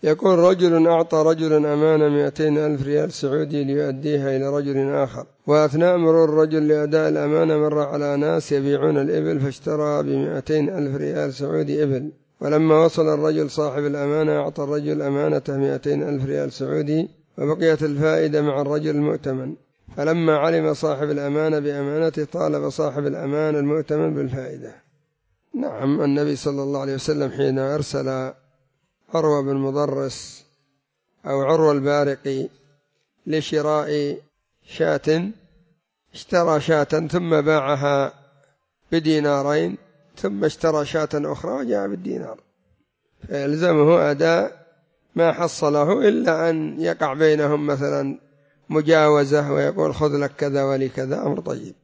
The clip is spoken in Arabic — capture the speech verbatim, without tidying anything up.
يقول رجل أعطى رجلا أمانة مئتين ألف ريال سعودي ليؤديها إلى رجل آخر، وأثناء مرور الرجل لأداء الأمانة مر على ناس يبيعون الإبل فاشترى بمئتين ألف ريال سعودي إبل، ولما وصل الرجل صاحب الأمانة أعطى الرجل أمانته مئتين ألف ريال سعودي وبقيت الفائدة مع الرجل المؤتمن، فلما علم صاحب الأمانة بأمانته طالب صاحب الأمانة المؤتمن بالفائدة. نعم، النبي صلى الله عليه وسلم حين أرسل عروة بن مضرس أو عروة البارقي لشراء شاة، اشترى شاة ثم باعها بدينارين ثم اشترى شاة أخرى وجاء بالدينار، فيلزمه أداء ما حصله إلا أن يقع بينهم مثلا مجاوزة ويقول خذ لك كذا ولي كذا، أمر طيب.